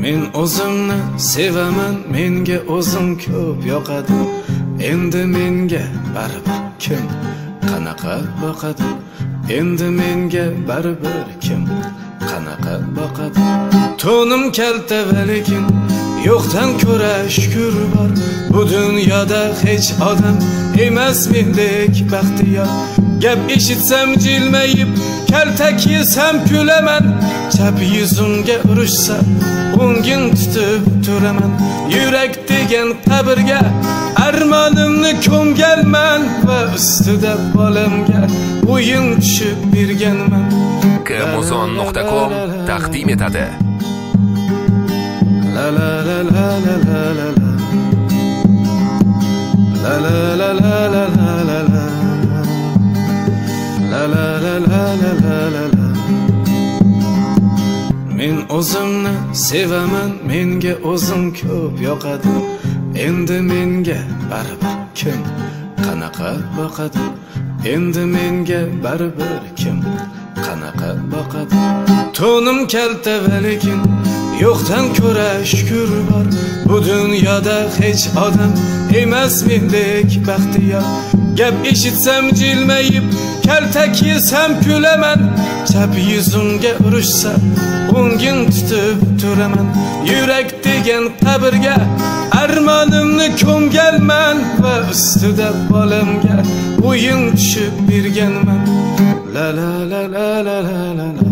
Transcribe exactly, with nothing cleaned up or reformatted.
Men o'zimni sevaman, menga o'zim ko'p yoqadi. Endi menga baribir kim qanaqa boqadi? Endi menga baribir kim qanaqa boqadi? To'nim kalta va lekin yo'qdan ko'ra shukr bor. Bu dunyoda hech odam emas mendek baxtiyor. Gap eshitsam jilmayib, kaltak yesam kulaman. Chap yuzimga urishsa o'ngin tutib turaman. Yurak degan qabrga armonimni ko'mganman va ustida bolamga o'yin tushib berganman. Kmuzon nuqta com taqdim etadi. La la la la la la la la la la la la la la la La la la la la la la la Men o'zimni sevaman, menga o'zim ko'p yoqadi. Endi menga baribir kim qanaqa boqadi? Endi menga baribir kim qanaqa boqadi? To'nim kalta va lekin yo'qdan ko'ra shukr bor. Bu dunyoda hech odam emas mendek baxtiyor. Gap eshitsam jilmayib, kaltak yesam kulaman. Chap yuzimga urishsa o'ngin tutib turaman. Yurak degan qabrga armonimni ko'mganman va ustida bolamga o'yin tushib berganman. La la la la la la la